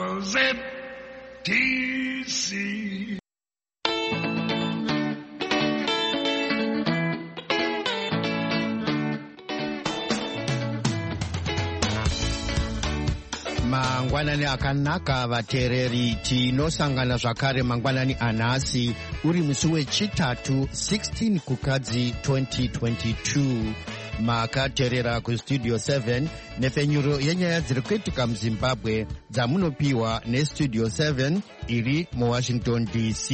ZTC. Mangwanani akanaka vateereri, tinosangana zvakare mangwanani anhasi uri musi wechitatu 16 kukadzi 2022. makateerera kustudio 7 nefenyuro yenyaya dziri kuitika muzimbabwe dzamunopiwa nestudio 7 iri muwashington dc.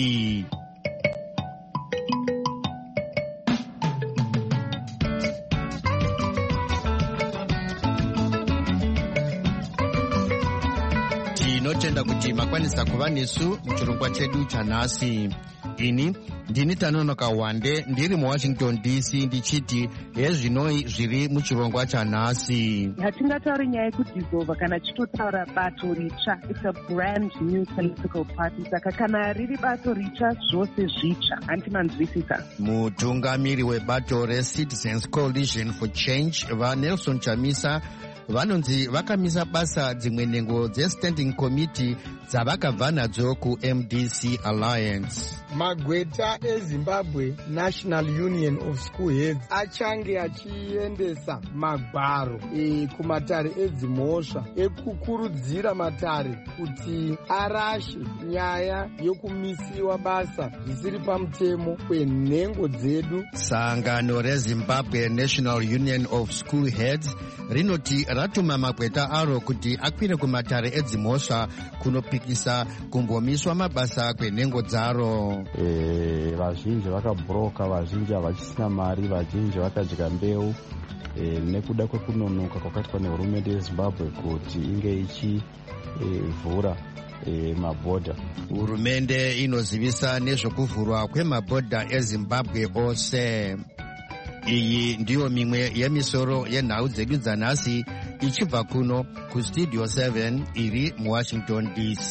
tinotenda kuti makwanisa kuva nesu muchirongwa chedu chanhasi. ini ndini Tanonoka Wande ndiri muwashington dc ndichiti hezvinoi zviri muchirongwa chanhasi. hatingatauri nyaya yekudhizova kana tichitotaura bato ritsva. It's a brand new political party, saka kana riri bato ritsva zvose zvitsva. handimanzwisisa. mutungamiri webato reCitizens Coalition for Change vaNelson Chamisa vanonzi vakamisa basa dzimwe nhengo dzestanding committee dzavakabva nadzo kuMDC Alliance. magweta eZimbabwe National Union of School Heads achange achiendesa magwaro kumatare edzimhosva ekukurudzira matare kuti arashe nyaya yokumisiwa basa zvisiri pamutemo kwenhengo dzedu. sangano reZimbabwe National Union of School Heads rinoti ratuma magweta aro kuti akwire kumatare edzimhosva kunopikisa kumbomiswa mabasa kwenhengo dzaro. vazhinji vakabhuroka, vazhinji havachisina mari, vazhinji vakadya mbeu nekuda kwekunonoka kwakaitwa nehurumende yeZimbabwe kuti inge ichivhura mabhodha. hurumende inozivisa nezvekuvhurwa kwemabhodha eZimbabwe ose. iyi ndiyo mimwe yemisoro yenhau dzedu dzanhasi ichibva kuno kustudio 7 iri muwashington dc.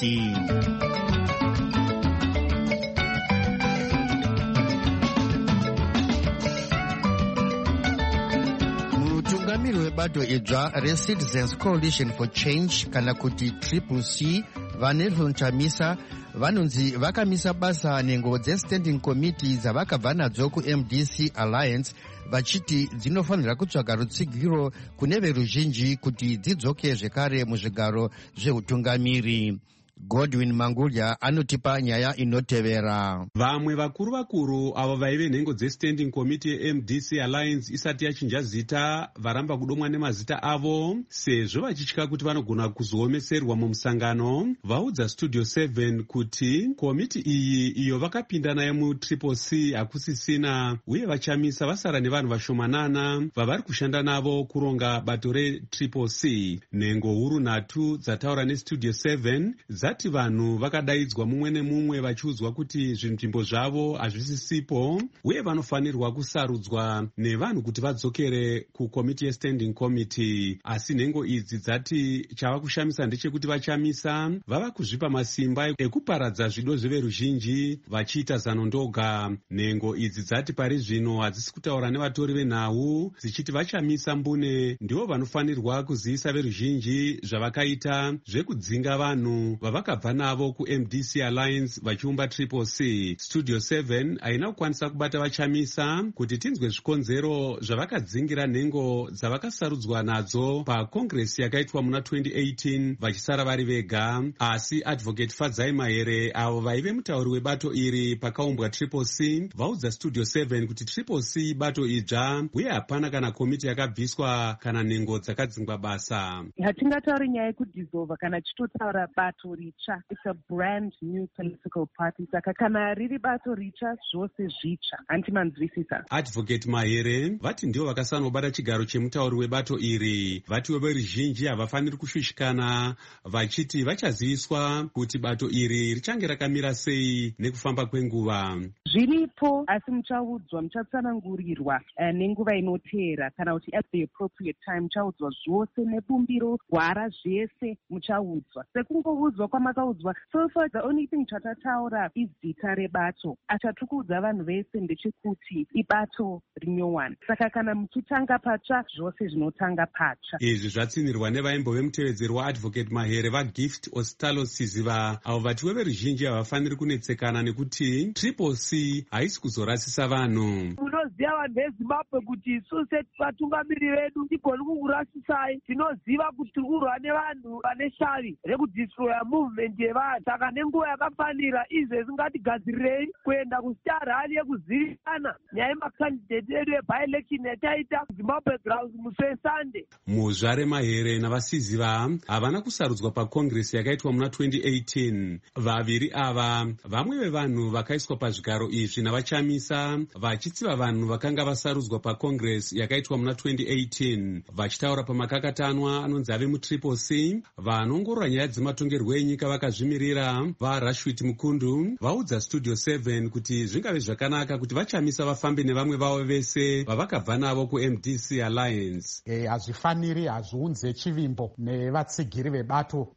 mutungamiri webato idzva reCitizens Coalition for Change kana kuti CCC vaNelson Chamisa vanonzi vakamisa basa nhengo dzestanding committee dzavakabva nadzo kuMDC Alliance vachiti dzinofanira kutsvaga rutsigiro kune veruzhinji kuti dzidzoke zvekare muzvigaro zveutungamiri. Godwin Mangulya anotipa nyaya inotevera. vamwe vakuru vakuru avo vaive nhengo dzestanding committee yeMDC Alliance isati yachinja zita varamba kudomwa nemazita avo sezvo vachitya kuti vanogona kuzoomeserwa mumusangano. vaudza studio 7 kuti komiti iyi iyo vakapinda naye muCCC hakusisina uye vachamisa vasara nevanhu vashomanana vavari kushanda navo kuronga bato reCCC. nhengo huru nhatu dzataura nestudio 7 dzati vanhu vakadaidzwa mumwe nemumwe vachiudzwa kuti zvinzvimbo zvavo hazvisisipo uye vanofanirwa kusarudzwa nevanhu kuti vadzokere kukomiti yestanding committee. asi nhengo idzi dzati chava kushamisa ndechekuti vachamisa vava kuzvipa masimba ekuparadza zvido zveveruzhinji vachiita zano ndoga. nhengo idzi dzati pari zvino hadzisi kutaura nevatori venhau dzichiti vachamisa mbune ndivo vanofanirwa kuzivisa veruzhinji zvavakaita zvekudzinga vanhu vakabva navo kuMDC Alliance vachiumba CCC. studio 7 haina kukwanisa kubata vachamisa kuti tinzwe zvikonzero zvavakadzingira nhengo dzavakasarudzwa nadzo pakongresi yakaitwa muna 2018 vachisara vari vega. asi advocate Fadzai Mahere avo vaive mutauri webato iri pakaumbwa CCC vaudza studio 7 kuti CCC bato idzva uye hapana kana komiti yakabviswa kana nhengo dzakadzingwa basa. hatingatauri nyaya yekudhizova kana tichitotaura bato ritsva. It's a brand new political party, saka kana riri bato ritsva zvose zvitsva. handimanzwisisa. advocate Mahere vati ndivo vakasanobata chigaro chemutauri webato iri. vatiwo veruzhinji havafaniri kushushikana vachiti vachaziviswa kuti bato iri richange rakamira sei nekufamba kwenguva. zviripo asi muchaudzwa, muchatsanangurirwa nenguva inoteera kana kuti at the appropriate time muchaudzwa zvose nebumbiro gwara zvese muchaudzwa. sekungoudzwa kwamakaudzwa so far the only thing chatataura izita rebato. Achatukudza vanhu vese ndechekuti ibato rinyowani. Saka kana muchitanga patsva zvose zvinotanga patsva. Izvi zvatsinirwa nevaimbo vemutevedzeri waadvocate Mahere vaGift Ostalo Siziva, avo vati veruzhinji havafaniri kunetsekana nekuti Triple C haisi kuzorasisa vanhu. Munoziva vanhu veZimbabwe kuti isu sevatungamiriri vedu tigoni kukurasisai. Tinoziva kuti tiri kurwa nevanhu vane shavi rekudistroya movement yevanhu. Saka nenguva yakafanira izvezvi ngatigadzirirei kuenda kustar rally yekuzivisana nyaya yemakandidate edu ebyelection yataita Zimbabwe Grounds musi Sunday. Muzvare Mahere navaSiziva havana kusarudzwa pakongresi yakaitwa muna 2018. Vaviri ava vamwe vevanhu vakaiswa pazvigaro izvi navachamisa vachitsiva vanhu vakanga vasarudzwa pakongresi yakaitwa muna 2018. Vachitaura pamakakatanwa anonzi ave muTriple C, vanongorora nyaya dzematongerwo enyika vakazvimirira vaRashwit Mukundu vaudza Studio 7 kuti zvingave zvakanaka kuti vachamisa vafambe nevamwe vavo vese vavakabva navo kuMDC Alliance. Hazvifaniri, hazviunze chivimbo nevatsigiri vebato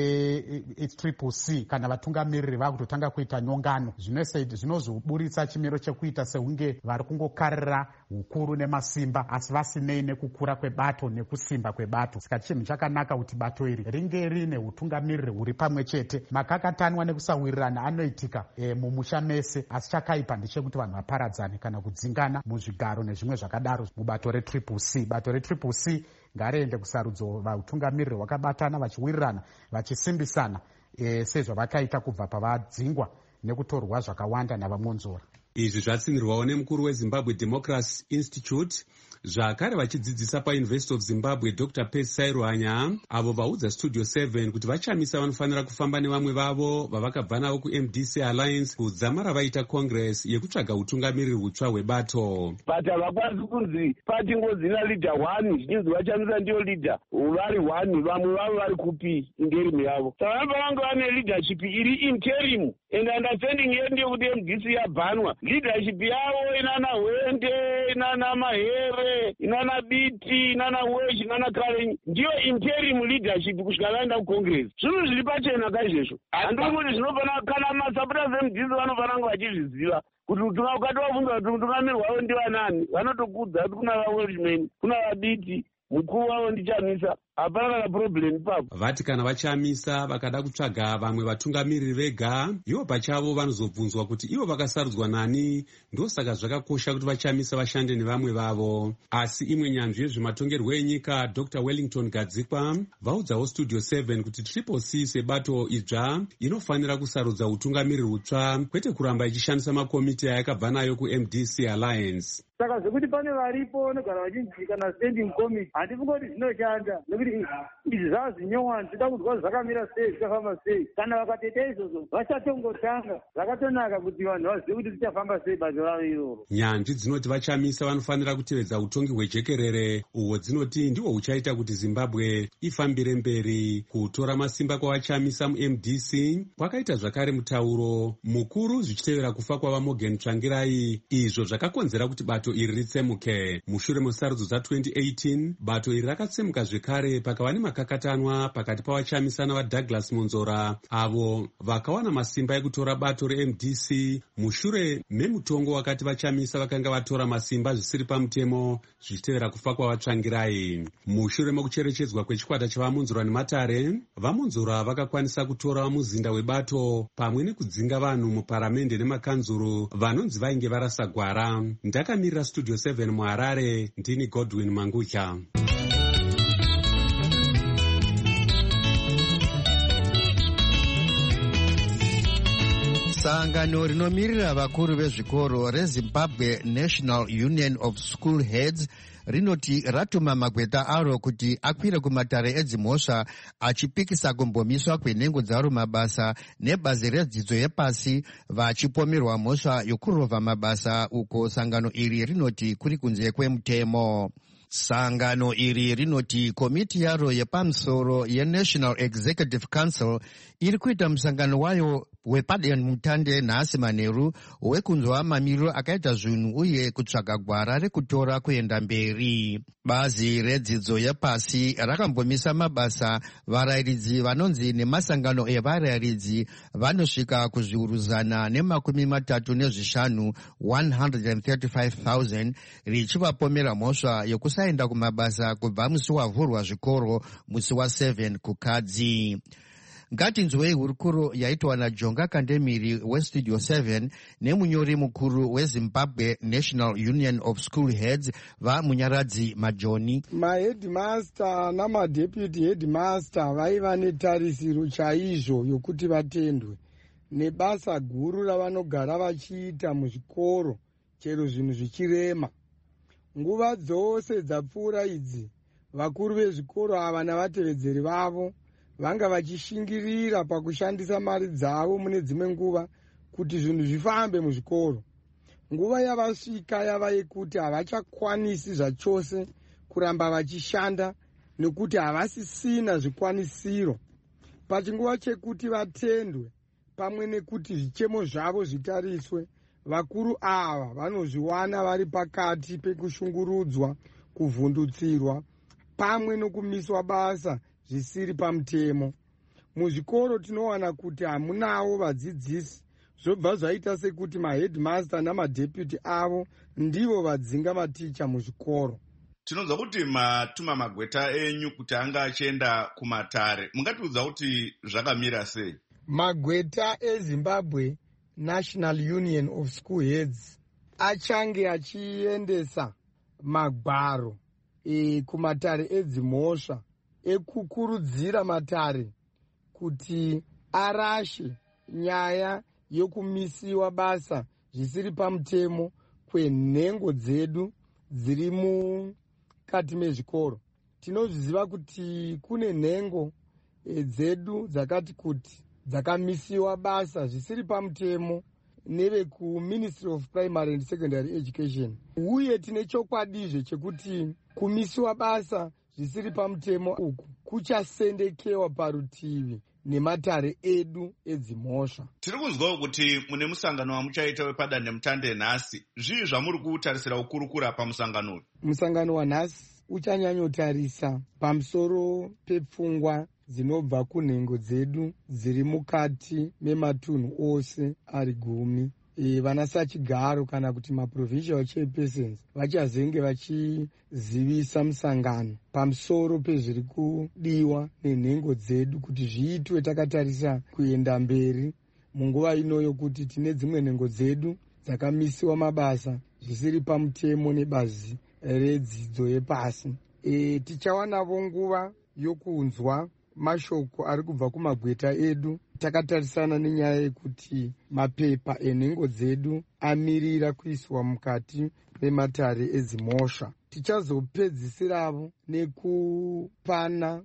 reTriple C kana vatungamiriri vakutotanga kuita nyongano. Zvinozoburitsa chimiro chekuita sehunge vari kungokarira hukuru nemasimba asi vasinei nekukura kwebato nekusimba kwebato. Saka chinhu chakanaka kuti bato iri ringe rine utungamiriri huri pamwe chete. Makakatanwa nekusawirirana anoitika mumusha mese, asi chakaipa ndechekuti vanhu vaparadzane kana kudzingana muzvigaro nezvimwe zvakadaro mubato reTriple C. Bato reTriple C ngariende kusarudzo vautungamiriri vakabatana vachiwirirana vachisimbisana sezvavakaita kubva pavadzingwa nekutorwa zvakawanda navamonzora. Izvi zvatsinirwawo nemukuru weZimbabwe Democracy Institute, zvakare vachidzidzisa paUniversity of Zimbabwe Dr. Percy Sairwanya, avo vaudza Studio 7 kuti vachamisa vanofanira kufamba nevamwe vavo vavakabva navo kuMDC Alliance kudzamara vaita congress yekutsvaga utungamiriri hutsva hwebato. But havakwanisi kunzi pati ngozina leader 1 zvichinzi vachamisa ndiyo leader vari 1 vamwe vavo vari kupi interimu yavo. Saka vanenge vane leadership iri interim and understanding yedu ndeyekuti MDC yabhanwa. Leadership yavo inana Hwende, inana Mahere, inana Biti, inana Wesh, inana Karenyi ndiyo interim leadership kusvika vaenda kucongress. Zvinhu zviri pachena kaizvesvo. Handiri kuti zvinofana kana masupporters eMDC vanofana kunge vachizviziva kuti ukati wabvunza kuti mutungamiriri wavo ndivanani vanotokudza kuti kuna vaWelshman, kuna vaBiti, mukuru wavo ndichamisa. Hapana kana problem ipapo. Vati kana vachamisa vakada kutsvaga vamwe vatungamiriri vega, ivo pachavo vanozobvunzwa kuti ivo vakasarudzwa nani, ndosaka zvakakosha kuti vachamisa vashande nevamwe vavo. Asi imwe nyanzvi yezvematongerwo enyika Dr. Wellington Gadzikwa vaudzawo Studio 7 kuti Triple C sebato idzva inofanira kusarudza utungamiriri hutsva kwete kuramba ichishandisa makomiti ayakabva nayo kuMDC Alliance. Saka zvekuti pane varipo nogara vachinzi kana standing committee handifunga kuti zvinoshanda nekuti izvi zvava zvinyowani toda kunzwa zvakamira sei zvichafamba sei. Kana vakatoita izvozvo vachatongotanga zvakatonaka kuti vanhu vazive kuti zvichafamba sei bato ravo iroro. Nyanzvi dzinoti vachamisa vanofanira kutevedza utongi hwejekerere uhwo dzinoti ndihwo huchaita kuti Zimbabwe ifambire mberi. Kutora masimba kwavachamisa muMDC kwakaita zvakare mutauro mukuru zvichitevera kufa kwavaMorgan Tsvangirai, izvo zvakakonzera kuti bato iri ritsemuke. Mushure mesarudzo dza2018 bato iri rakatsemuka zvekare pakava nemakakatanwa pakati pavachamisa navaDouglas Monzora avo vakawana masimba ekutora bato reMDC mushure memutongo wakati vachamisa vakanga vatora masimba zvisiri pamutemo zvichitevera kufa kwavaTsvangirai. Mushure mekucherechedzwa kwechikwata chavaMonzora neMatare, vaMonzora vakakwanisa kutora muzinda webato pamwe nekudzinga vanhu muparamende nemakanzuru vanonzi vainge varasa gwara. Ndakamirira Studio 7 muHarare, ndini Godwin Mangucha. Sangano rinomirira vakuru vezvikoro reZimbabwe National Union of School Heads rinoti ratuma magweta aro kuti akwire kumatare edzimhosva achipikisa kumbomiswa kwenhengo dzaro mabasa nebazi redzidzo yepasi vachipomerwa mhosva yokurovha mabasa, uko sangano iri rinoti kuri kunze kwemutemo. Sangano iri rinoti komiti yaro yepamusoro yeNational Executive Council iri kuita musangano wayo wepademutande nhasi manheru wekunzwa mamiriro akaita zvinhu uye kutsvaga gwara rekutora kuenda mberi. Bazi redzidzo yepasi rakambomisa mabasa varayiridzi vanonzi nemasangano evarayiridzi vanosvika kuzviuru 135 135,000 richivapomera mhosva yokusaenda kumabasa kubva musi wavhurwa zvikoro musi wa7 kukadzi. Ngatinzwei hurukuro yaitwa naJonga Kandemiri weStudio 7 nemunyori mukuru weZimbabwe National Union of School Heads vamunyaradzi Majoni. Mahedmaster namadeputy headmaster vaiva netarisiro chaizvo yokuti vatendwe nebasa guru ravanogara vachiita muzvikoro chero zvinhu zvichirema. Nguva dzose dzapfuura idzi vakuru vezvikoro ava navatevedzeri vavo vanga vachishingirira pakushandisa mari dzavo mune dzimwe nguva kuti zvinhu zvifambe muzvikoro. Nguva yavasvika yava yekuti havachakwanisi zvachose kuramba vachishanda nekuti havasisina zvikwanisiro. Pachinguva chekuti vatendwe pamwe nekuti zvichemo zvavo zvitariswe, vakuru ava vanozviwana vari pakati pekushungurudzwa, kuvhundutsirwa pamwe nokumiswa basa zvisiri pamutemo. Muzvikoro tinowana kuti hamunawo vadzidzisi, zvobva zvaita sekuti mahedmaster namadeputy avo ndivo vadzinga maticha muzvikoro. Tinonzwa kuti matuma magweta enyu kuti anga achienda kumatare. Mungatiudza kuti zvakamira sei? Magweta eZimbabwe National Union of School Heads achange achiendesa magwaro kumatare edzimhosva ekukurudzira matare kuti arashe nyaya yokumisiwa basa zvisiri pamutemo kwenhengo dzedu dziri mukati mezvikoro. Tinozviziva kuti kune nhengo dzedu dzakati kuti dzakamisiwa basa zvisiri pamutemo nevekuMinistry of Primary and Secondary Education. Uye tine chokwadizve chekuti kumisiwa basa zvisiri pamutemo uku kuchasendekewa parutivi nematare edu edzimhosva. Tiri kuzwawo kuti mune musangano wamuchaita wepadandemutande nhasi. Zvii zvamuri kutarisira kukurukura pamusangano uyu? Musangano wanhasi uchanyanyotarisa pamusoro pepfungwa dzinobva kunhengo dzedu dziri mukati mematunhu ose ari 10. Vanasachigaro kana kuti maprovincial chairpersons vachazenge vachizivisa musangano pamusoro pezviri kudiwa nenhengo dzedu kuti zviitwe takatarisa kuenda mberi munguva ino yokuti tine dzimwe nhengo dzedu dzakamisiwa mabasa zvisiri pamutemo nebazi redzidzo yepasi. Tichawanavo nguva yokunzwa mashoko ari kubva kumagweta edu takatarisana nenyaya yekuti mapepa enhengo dzedu amirira kuiswa mukati mematare edzimhosva. Tichazopedzisiravo nekupana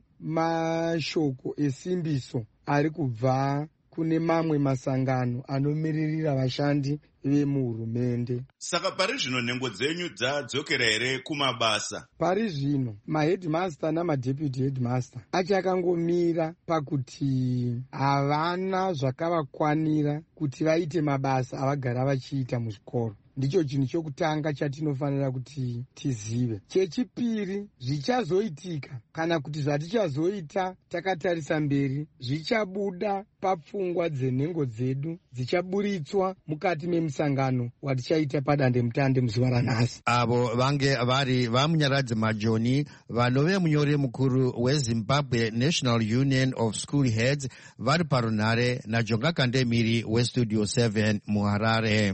mashoko esimbiso ari kubva kune mamwe masangano anomiririra vashandi vemuhurumende. Saka pari zvino nhengo dzenyu dzadzokera here kumabasa? Pari zvino mahedmaster namadeputy headmaster achakangomira pakuti havana zvakavakwanira kuti vaite mabasa avagara vachiita muzvikoro. Ndicho chinhu chokutanga chatinofanira kuti tizive. Chechipiri, zvichazoitika kana kuti zvatichazoita takatarisa mberi zvichabuda papfungwa dzenhengo dzedu dzichaburitswa mukati memusangano watichaita padandemutande muzuva ranhasi. Avo vange vari vamunyaradzi Majoni vanove munyori mukuru weZimbabwe National Union of School Heads vari parunhare naJonga Kandemiri weStudio 7 muHarare.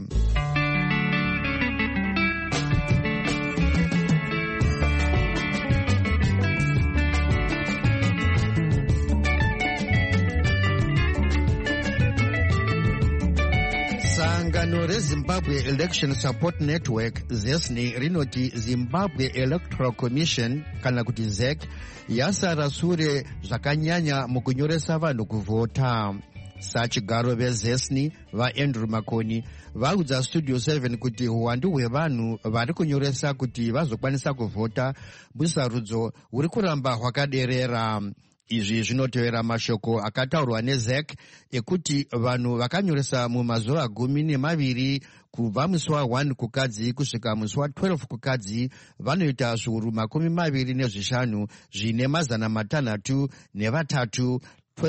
Sangano reZimbabwe Election Support Network ZESNI rinoti Zimbabwe Electoral Commission kana kuti ZEC yasara sure zvakanyanya mukunyoresa vanhu kuvhota. sachigaro vezesni vaandrew makoni vaudza studio 7 kuti uwandu hwevanhu vari kunyoresa kuti vazokwanisa kuvhota musarudzo huri kuramba hwakaderera. Izvi zvinotevera mashoko akataurwa neZEC ekuti vanhu vakanyoresa mumazuva 12 kubva musi wa1 kukadzi kusvika musi wa12 kukadzi vanoita zviuru 25 zvine mazana 603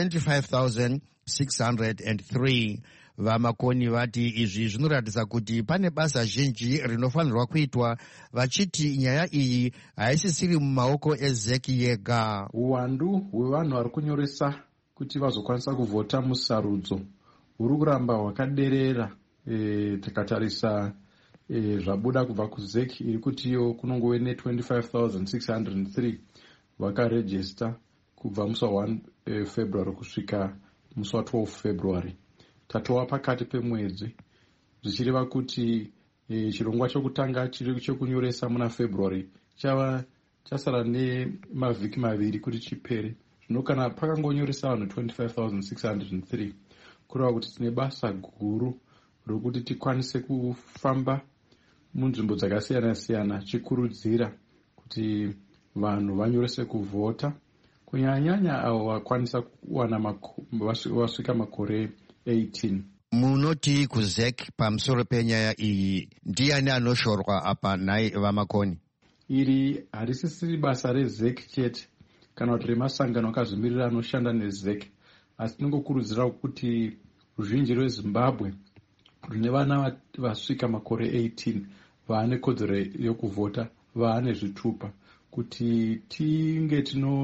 25,603. Vamakoni vati izvi zvinoratidza kuti pane basa zhinji rinofanirwa kuitwa, vachiti nyaya iyi haisisiri mumaoko eZEC yega. Uwandu hwevanhu vari kunyoresa kuti vazokwanisa kuvhota musarudzo huri kuramba hwakaderera. Tikatarisa zvabuda kubva kuZEC iri kuti iyo kunongove ne25,603 vakarejista kubva musi wa1 February kusvika musi wa12 February. Tatova pakati pemwedzi, zvichireva kuti chirongwa chokutanga chiri chekunyoresa muna February chasara nemavhiki 2 kuti chipere. Zvino kana pakangonyoresa vanhu 25,603 kureva kuti tine basa guru rokuti tikwanise kufamba munzvimbo dzakasiyana-siyana chikurudzira kuti vanhu vanyorese kuvhota, kunyanya avo vakwanisa kuwana vasvika makore 18. Munoti kuZEC pamusoro penyaya iyi ndiani anoshorwa apa nai vamakoni? Iri harisisiri basa reZEC chete kana kuti remasangano akazvimirira anoshanda neZEC, asi tinongokurudzira kuti ruzhinji rweZimbabwe rune vana vasvika makore 18 vaane kodzero yokuvhota, vaane zvitupa, kuti tinge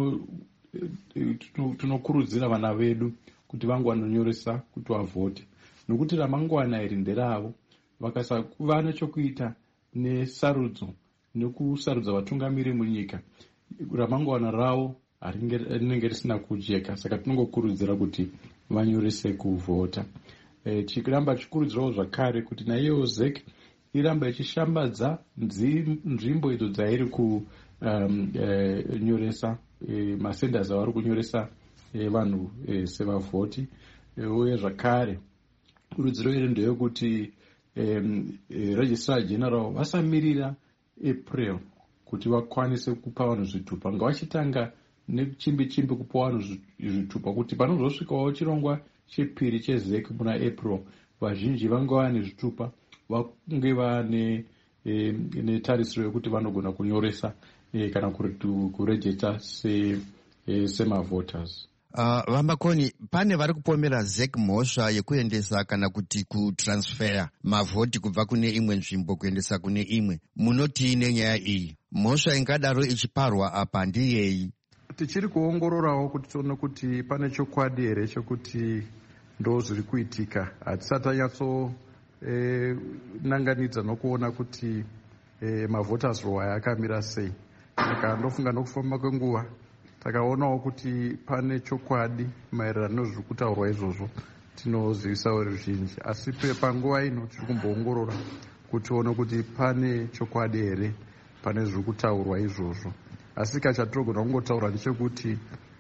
tinokurudzira vana vedu kuti vangowanonyoresa kuti vavhote, nokuti ramangwana iri nderavo. Vakasakuva nechokuita nesarudzo nekusarudza vatungamiri munyika, ramangwana ravo rinenge risina kujeka. Saka tinongokurudzira kuti vanyorese kuvhota. Chiramba chikurudzirawo zvakare kuti naiyewo ZEC iramba ichishambadza nzvimbo idzo dzairi kunyoresa masenders avari kunyoresa vanhu sevavhoti. Uye zvakare kurudziro iri ndeyekuti registrar general vasamirira April kuti vakwanise kupa vanhu zvitupa, ngavachitanga nechimbi kupa vanhu zvitupa, kuti panozosvikawo chirongwa chepiri cheZEC muna April vazhinji vanga vane zvitupa, vange vane netarisiro yekuti vanogona kunyoresa kana kurejista semavoters. Vamakoni, pane vari kupomera ZEC mhosva yekuendesa kana kuti kutransfera mavhoti kubva kune imwe nzvimbo kuendesa kune imwe. Munoti nenyaya iyi mhosva ingadaro ichiparwa apa ndiyei? Tichiri kuongororawo kuti tione kuti pane chokwadi here chokuti ndo zviri kuitika. Hatisati tanyatso nanganidza nokuona kuti mavoters row aya akamira sei. Saka ndofunga nokufamba kwenguva takaonawo kuti pane chokwadi maererano nezviri kutaurwa izvozvo, tinozivisawo ruzhinji. Asi panguva ino tiri kumboongorora kuti tione kuti pane chokwadi here pane zviri kutaurwa izvozvo. Asi kachatirogona kungotaura ndechekuti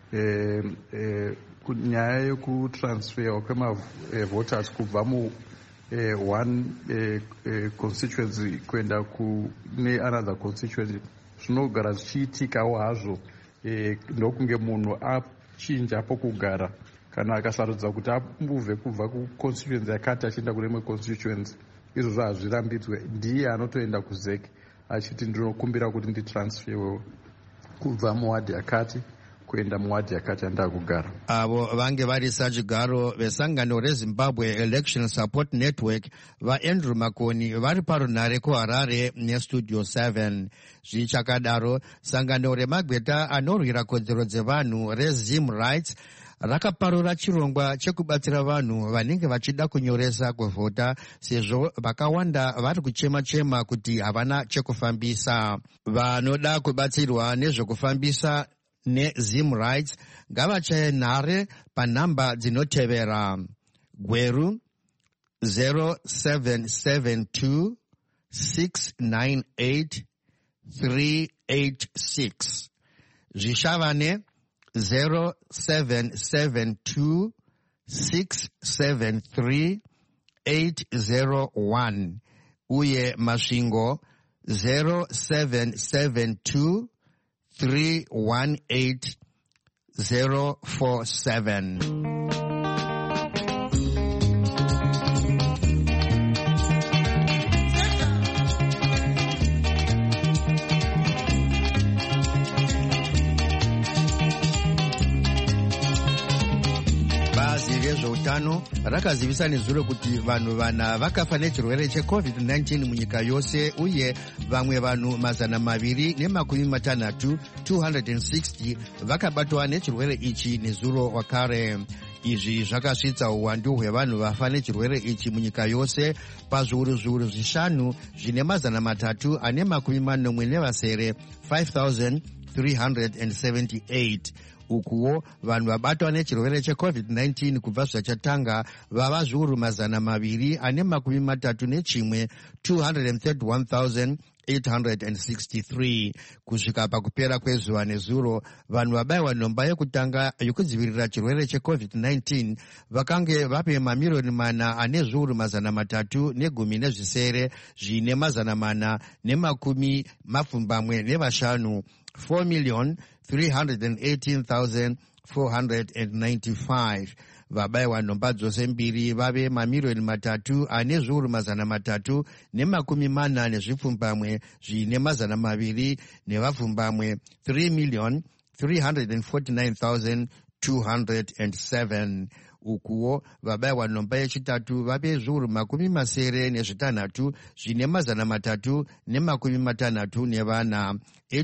nyaya yekutransferwa kwemavoters kubva one constituency kuenda kune another constituency zvinogara zvichiitikawo hazvo ndokunge munhu achinja pokugara, kana akasarudza kuti ambubve kubva kuconstituency yakati achienda kune imwe constituency. Izvozvo hazvirambidzwe, ndiye anotoenda kuZEC achiti ndinokumbira kuti nditransferwe kubva muwadhi yakati kuenda muwadhi yakati andava kugara. Avo vange vari sachigaro vesangano reZimbabwe Election Support Network vaAndrew Makoni vari parunhare kuHarare nestudio 7. Zvichakadaro, sangano remagweta anorwira kodzero dzevanhu reZim Rights rakaparura chirongwa chekubatsira vanhu vanenge vachida kunyoresa kuvhota, sezvo vakawanda vari kuchema kuti havana chekufambisa. Vanoda kubatsirwa nezvekufambisa neZim Rights ngavachaye nhare panhamba dzinotevera: Gweru 0772 698 386, Zvishavane 0772 673-801 uye masvingo 0772-318-047. Rezveutano rakazivisa nezuro kuti vanhu vana vakafa nechirwere cheCovid-19 munyika yose, uye vamwe vanhu 260 260 vakabatwa nechirwere ichi nezuro wakare. Izvi zvakasvitsa uwandu hwevanhu vafa nechirwere ichi munyika yose pazviuru 5 zvine 340 5,378. Ukuwo vanhu vabatwa nechirwere cheCovid-19 kubva zvachatanga vava zviuru 231 231,863. Kusvika pakupera kwezuva nezuro, vanhu vabayiwa nhomba yekutanga yokudzivirira chirwere cheCovid-19 vakange vape mamirioni 4,317 zvine 418,405 4,318,495. vabayiwa nhomba dzose mbiri vave mamirioni 3,340,000 zvine 200 nevapfumbamwe 3,349,207. ukuwo vabayiwa nhomba yechitatu vave zviuru 76 zvine 364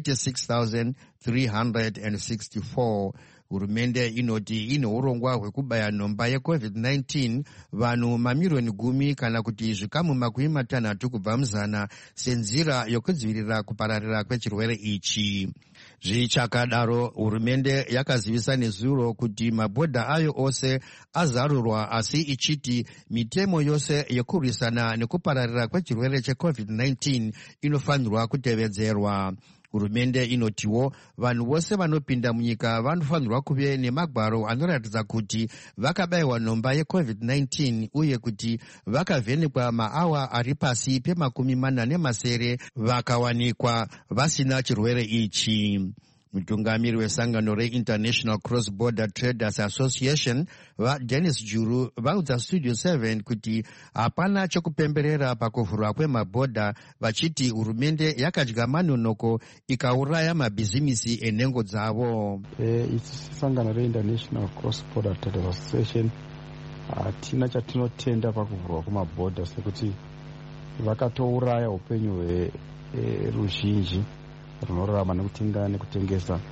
86,364. Hurumende inoti ine urongwa hwekubaya nhomba yeCovid-19 vanhu mamirioni 10 kana kuti zvikamu 60 kubva muzana senzira yokudzivirira kupararira kwechirwere ichi. Zvichakadaro, hurumende yakazivisa nezuro kuti mabhodha ayo ose azarurwa, asi ichiti mitemo yose yokurwisana nekupararira kwechirwere cheCovid-19 inofanirwa kutevedzerwa. Hurumende inotiwo vanhu vose vanopinda munyika vanofanirwa kuve nemagwaro anoratidza kuti vakabayiwa nhomba yeCovid-19 uye kuti vakavhenekwa maawa ari pasi pe40 vakawanikwa vasina chirwere ichi. Mutungamiri wesangano reInternational Cross Border Traders Association Dennis Juru vaudza Studio 7 kuti hapana chekupemberera pakuvhurwa kwemabhodha, vachiti hurumende yakadya manonoko ikauraya mabhizimisi enhengo dzavo. Sangano reInternational Cross Border Traders Association hatina chatinotenda pakuvhurwa kwemabhodha, sekuti vakatouraya upenyu hweruzhinji runorarama nekutenga nekutengesa.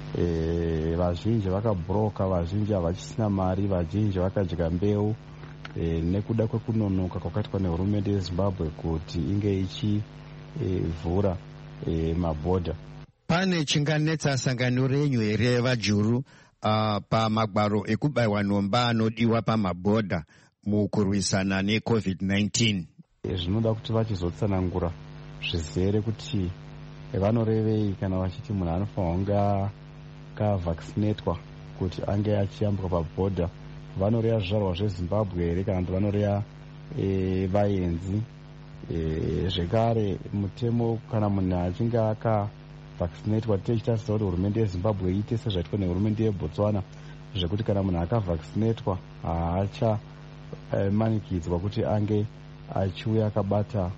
Vazhinji vakabhuroka, vazhinji havachisina mari, vazhinji vakadya mbeu nekuda kwekunonoka kwakaitwa nehurumende yeZimbabwe kuti inge ichivhura mabhodha. Pane chinganetsa sangano renyu here vaJuru pamagwaro ekubayiwa nhomba anodiwa pamabhodha mukurwisana neCovid-19? Zvinoda kuti vachizotsanangura zvizere kuti vanorevei kana vachiti munhu anofanirwa kunge akavhaccinatwa kuti ange achiyambuka pabhodha. Vanoreya zvizvarwa zveZimbabwe here kana kuti vanoreya vaenzi? Zvekare mutemo kana munhu achinge akavhaccinatwa tichitarisa kuti hurumende yeZimbabwe iite sezvaitwa nehurumende yeBotswana, zvekuti kana munhu akavhaccinatwa haachamanikidzwa kuti ange achiuya akabata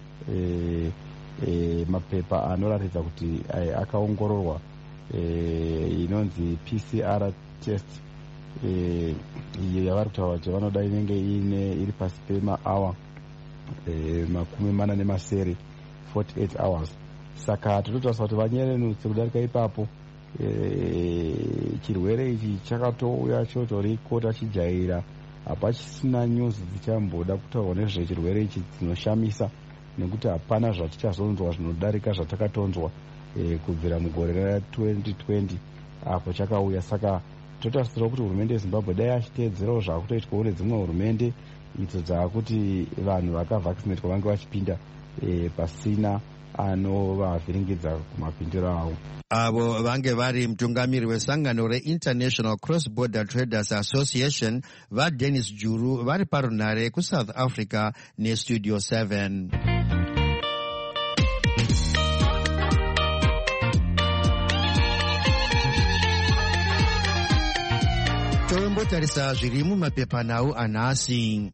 mapepa anoratidza kuti akaongororwa inonzi PCR test, iyo yavari kutaura kuti vanoda inenge iri pasi pemaawa 48 hours. Saka tototarisa kuti vanyerenutse kudarika ipapo. Chirwere ichi chakatouya chotoriko tachijaira, hapachisina nyuzi dzichamboda kutaurwa nezvechirwere ichi dzinoshamisa, nekuti hapana zvatichazonzwa zvinodarika zvatakatonzwa kubvira mugore ra2020 apo chakauya. Saka totarisira kuti hurumende yeZimbabwe dai achiteedzerawo zvakutoitwawo nedzimwe hurumende idzo dzakuti vanhu vakavhaccinatwa vange vachipinda pasina anovavhiringidza kumapindiro avo. avo vange vari mutungamiri wesangano reInternational Cross Border Traders Association vaDennis Juru vari parunhare kuSouth Africa neStudio 7. Tombotarisa zviri mumapepanhau anhasi.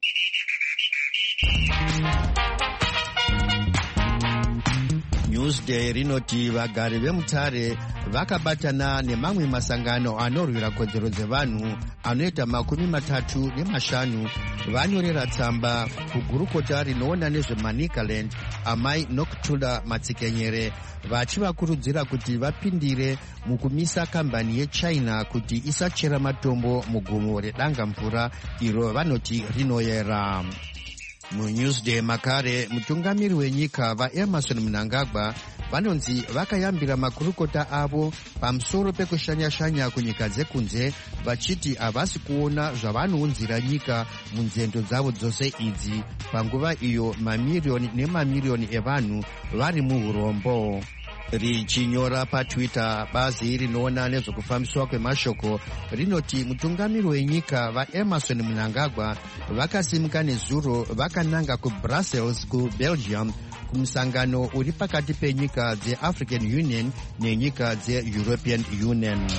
Newsday rinoti vagari veMutare vakabatana nemamwe masangano anorwira kodzero dzevanhu anoita 35 vanyorera tsamba kugurukota rinoona nezveManicaland amai Noctula Matsikenyere vachivakurudzira kuti vapindire mukumisa kambani yeChina kuti isachera matombo mugomo redanga mvura iro vanoti rinoyera. MuNewsday makare mutungamiri wenyika vaEmerson Mnangagwa vanonzi vakayambira makurukota avo pamusoro pekushanya-shanya kunyika dzekunze vachiti havasi kuona zvavanounzira nyika munzendo dzavo dzose idzi panguva iyo mamiriyoni nemamiriyoni evanhu vari muurombo. Richinyora paTwitter, bazi rinoona nezvekufambiswa kwemashoko rinoti mutungamiri wenyika vaEmerson Mnangagwa vakasimuka nezuro vakananga kuBrussels kuBelgium kumusangano uri pakati penyika dzeAfrican Union nenyika dzeEuropean Union.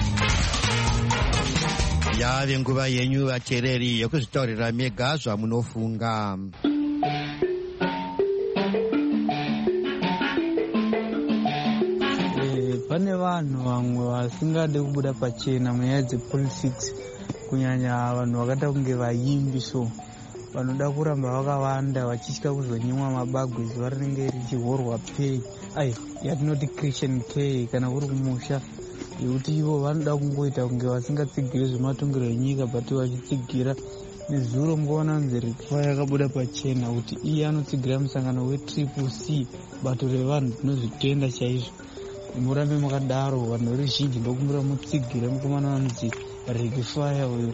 Yave nguva yenyu vateereri yekuzvitaurira mega zvamunofunga. Pane vanhu vamwe vasingade kubuda pachena munyaya dzepolitics, kunyanya vanhu vakada kunge vaimbi, so vanoda kuramba vakawanda vachitya kuzonyimwa mabagwe zuva rinenge richihorwa pay yatinoti Christian K kana kuri kumusha, yekuti ivo vanoda kungoita kunge vasingatsigiri zvematongero enyika but vachitsigira. Nezuro mukaona nzi Rifa yakabuda pachena kuti iye anotsigira musangano weCCC, bato revanhu tinozvitenda chaizvo. Murambe makadaro, vanhu veruzhinji ndokumbira mutsigire mukomana wanzi Rifa uyu.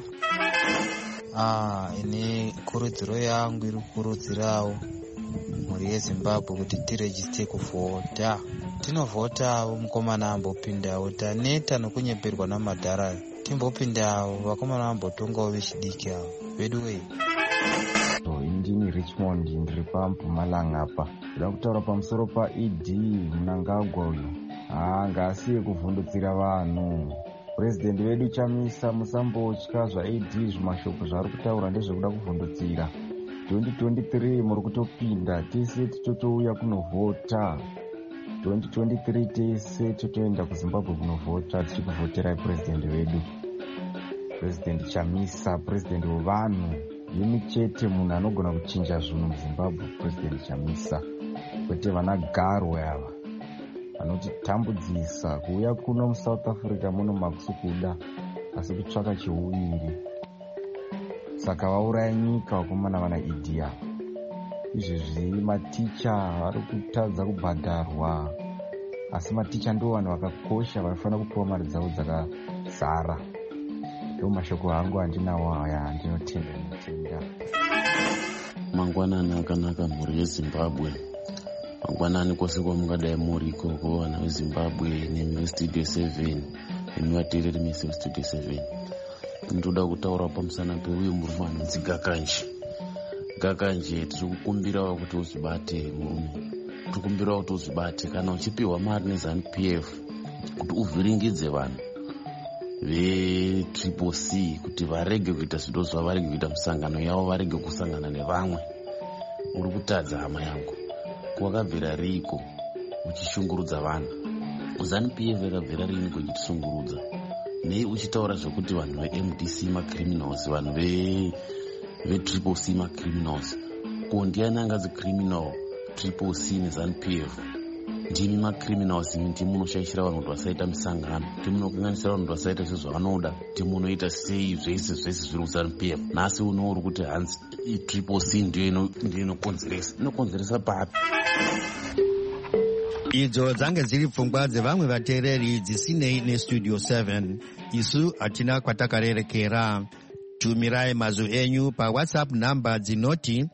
Ine kurudziro yangu iri kukurudzirawo mhuri yeZimbabwe kuti tirejiste kuvhota. Tinovhotawo mukomana ambopindawo, taneta nokunyeperwa namadhara timbopindawo, vakomana vambotongawo vechidiki avo vedu wei. Indini Richmond ndiri paMpumalanga apa. Ndoda kutaura pamusoro paED Mnangagwa uyu. Ngasiye kuvhundutsira vanhu. Purezidendi wedu Chamisa musambotya zvaED zvimashoko zvari kutaura ndezvekuda kuvhundutsira. 2023 muri kutopinda tese tichotouya kunovhota. 2023 tese totoenda kuZimbabwe kunovhota tichikuvhoterai purezidendi wedu. Purezidendi Chamisa, purezidendi wevanhu. Yemi chete munhu anogona kuchinja zvinhu muZimbabwe, purezidendi Chamisa. Kwete vana Garwe ava vanotitambudzisa. Kuuya kuno muSouth Africa muno makusi kuda, asi kutsvaka chiuviri. Saka vauraya nyika vakomana vana ED ava. Izvezvi maticha vari kutadza kubhadharwa, asi maticha ndo vanhu vakakosha vanofanira kupiwa mari dzavo dzakazara. Ndo mashoko angu andinawo aya andinotenda. Mangwanani akanaka mhuri yeZimbabwe. Mangwanani kwose kwamungadai muri ikoko vana veZimbabwe nemi veStudio 7 nemi vateereri mese veStudio 7. Ndoda kutaura pamusana peuyu murume anonzi Gakanje. Gakanje tiri kukumbirawo kuti uzvibate murume. Tiri kukumbirawo kuti uzvibate kana uchipiwa mari neZANU-PF kuti uvhiringidze vanhu veCCC kuti varege kuita zvido zvavo, varege kuita misangano yavo, varege kusangana nevamwe. Uri kutadza hama yangu. Kwakabvira riko uchishungurudza vanhu. ZANU-PF yakabvira riniko ichitisungurudza? Nei uchitaura zvokuti vanhu veMDC macriminals, vanhu veCCC macriminals? Ko ndiani angazi criminal CCC neZANU-PF? Ndimi macriminals, ndimi munoshaishira vanhu kuti vasaita misangano, ndimi munokanganisira vanhu kuti vasaita sezvavanoda, ndimi munoita sei zvese zviri kuZANU-PF. Nhasi unouri kuti hanzi CCC ndiyo inokonzeresa papi? Idzo dzange dziri pfungwa dzevamwe vateereri dzisinei neStudio 7. Isu hatina kwatakarerekera. Tumirai mazwi enyu paWhatsApp namba dzinoti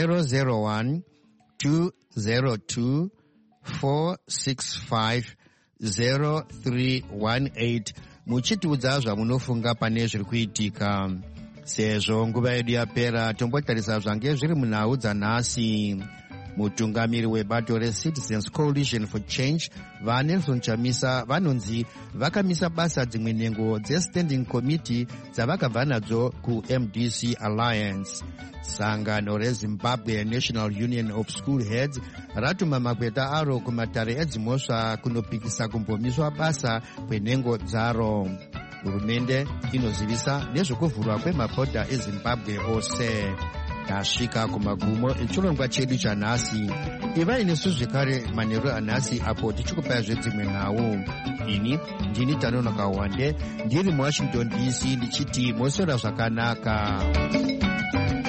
001 202 465 0318 muchitiudza zvamunofunga pane zviri kuitika. Sezvo nguva yedu yapera, tombotarisa zvange zviri munhau dzanhasi. Mutungamiri webato reCitizens Coalition for Change vaNelson Chamisa vanonzi vakamisa basa dzimwe nhengo dzeStanding Committee dzavakabva nadzo kuMDC Alliance. Sangano reZimbabwe National Union of School Heads ratuma makweta aro kumatare edzimhosva kunopikisa kumbomiswa basa kwenhengo dzaro. Hurumende inozivisa nezvekuvhurwa kwemabhodha eZimbabwe ose. Tasvika kumagumo echirongwa chedu chanhasi. Ivai nesu zvekare manheru anhasi apo tichikupai zvedzimwe nhau. Ini ndini Tanonoka Wande ndiri muWashington DC ndichiti mosora zvakanaka.